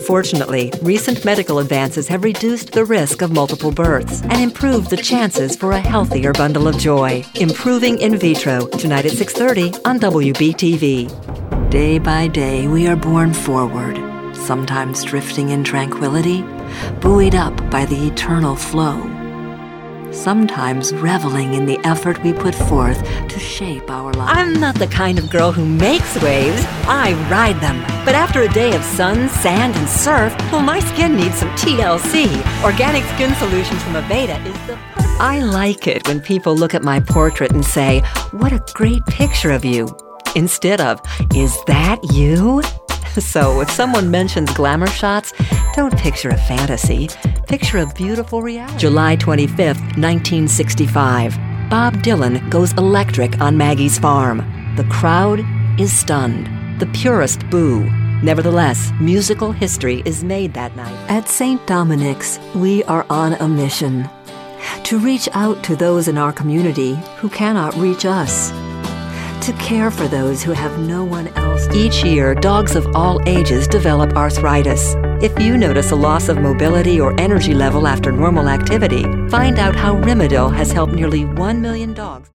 Fortunately, recent medical advances have reduced the risk of multiple births and improved the chances for a healthier bundle of joy. Improving in vitro, tonight at 6:30 on WBTV. Day by day, we are borne forward, sometimes drifting in tranquility, buoyed up by the eternal flow. Sometimes reveling in the effort we put forth to shape our lives. I'm not the kind of girl who makes waves, I ride them. But after a day of sun, sand, and surf, well, my skin needs some TLC. Organic Skin Solutions from Aveda is the perfect. I like it when people look at my portrait and say, "What a great picture of you," instead of, "Is that you?" So if someone mentions glamour shots, don't picture a fantasy. Picture a beautiful reality. July 25th, 1965. Bob Dylan goes electric on Maggie's farm. The crowd is stunned. The purists boo. Nevertheless, musical history is made that night. At St. Dominic's, we are on a mission to reach out to those in our community who cannot reach us, to care for those who have no one else. Each year, dogs of all ages develop arthritis. If you notice a loss of mobility or energy level after normal activity, find out how Rimadyl has helped nearly 1 million dogs.